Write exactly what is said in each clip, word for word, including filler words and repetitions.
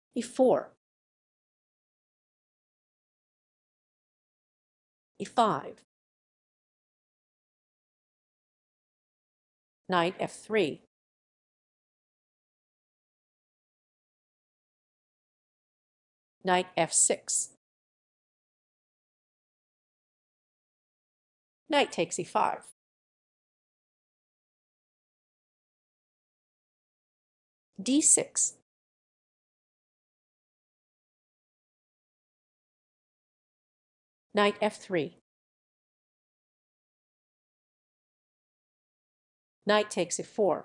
e four, e five, knight f three, knight f six, knight takes e five, d six, knight f three, knight takes e four,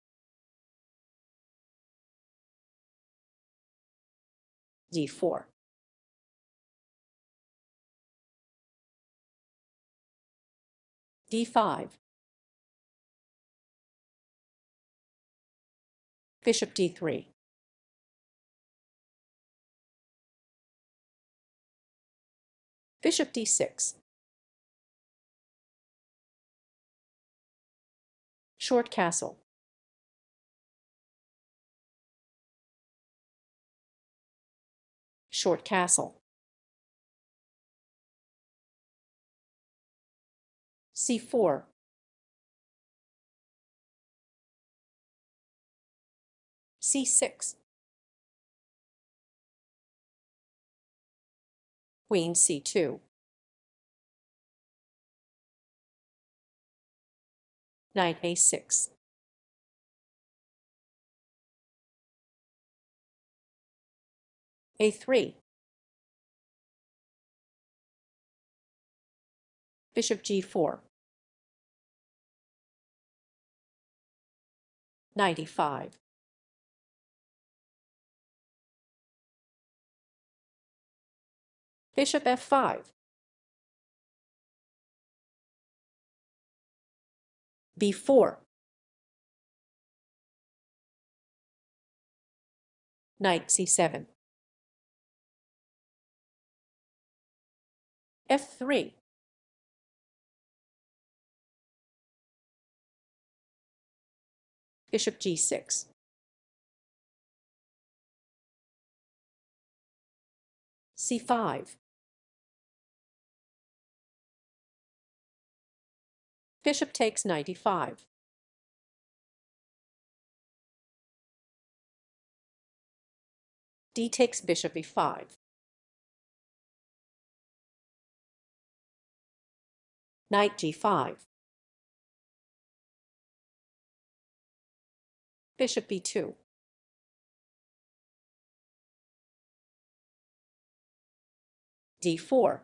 d four, d five, bishop d three, bishop d six, short castle, short castle, c four, c six, queen c two, knight a six, a three, bishop g four, knight e five, bishop f five, b four, knight c seven, f three, bishop g six, c five, bishop takes knight e five, d takes bishop e five, knight g five, bishop b two, d four,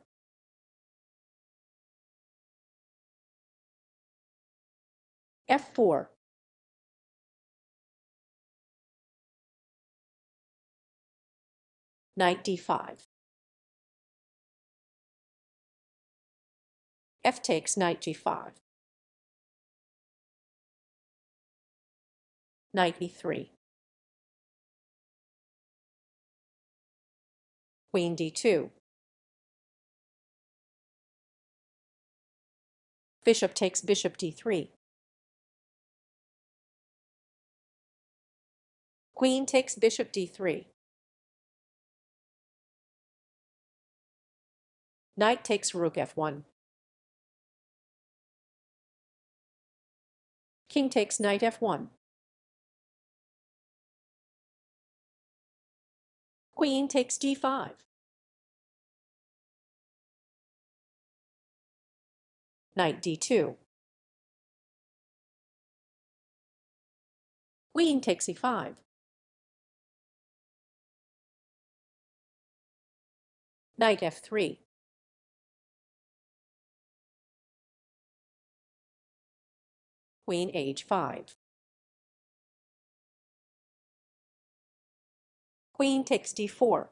f four, knight d five, f takes knight g five, knight e three, queen d two, bishop takes bishop d three, queen takes bishop d three, knight takes rook f one, king takes knight f one, queen takes d five, knight d two, queen takes e five, knight f three, queen h five, queen takes d four,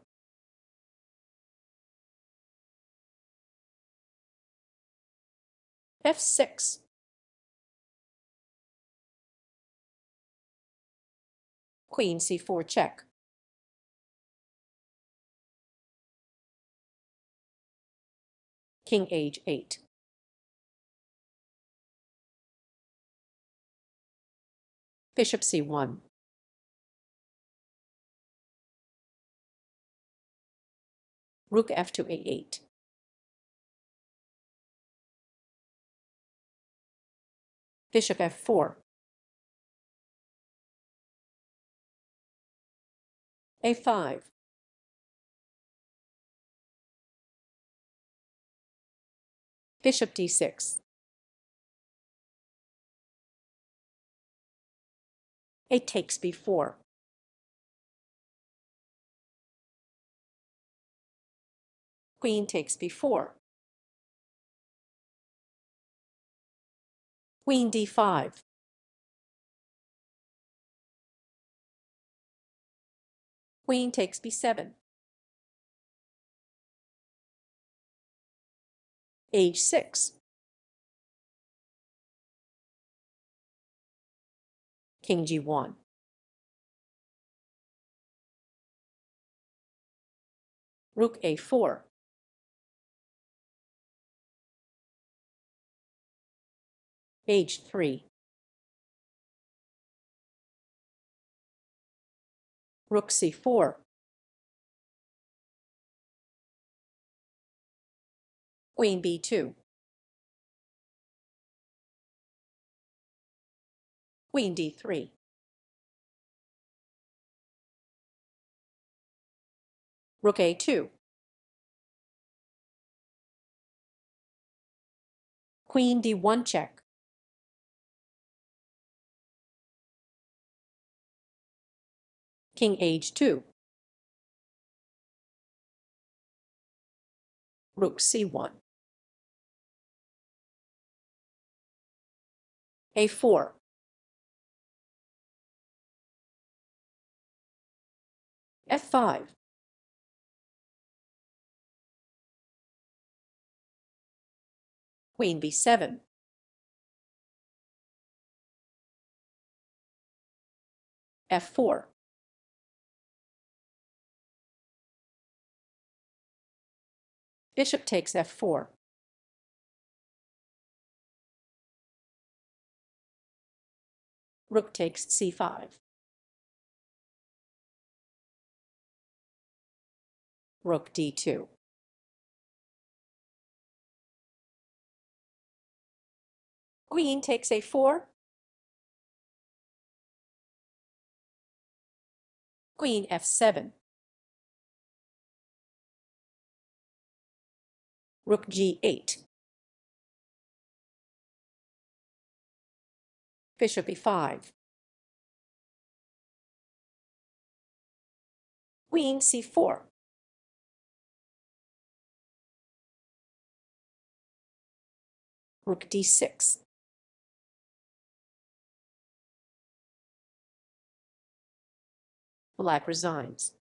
f six, queen c four check, king h eight, bishop c one, Rook f to a eight. Bishop f four. a five. Bishop d six. A takes b four. Queen takes b four. Queen d five. Queen takes b seven. h six. King g one. Rook a four. h three. Rook c four. Queen b two. Queen d three. Rook a two. Queen d one check. King h two. Rook c one. a four. f five. Queen b seven. f four. Bishop takes f four. Rook takes c five. Rook d two. Queen takes a four. Queen f seven. Rook g eight. Bishop e five. Queen c four. Rook d six. Black resigns.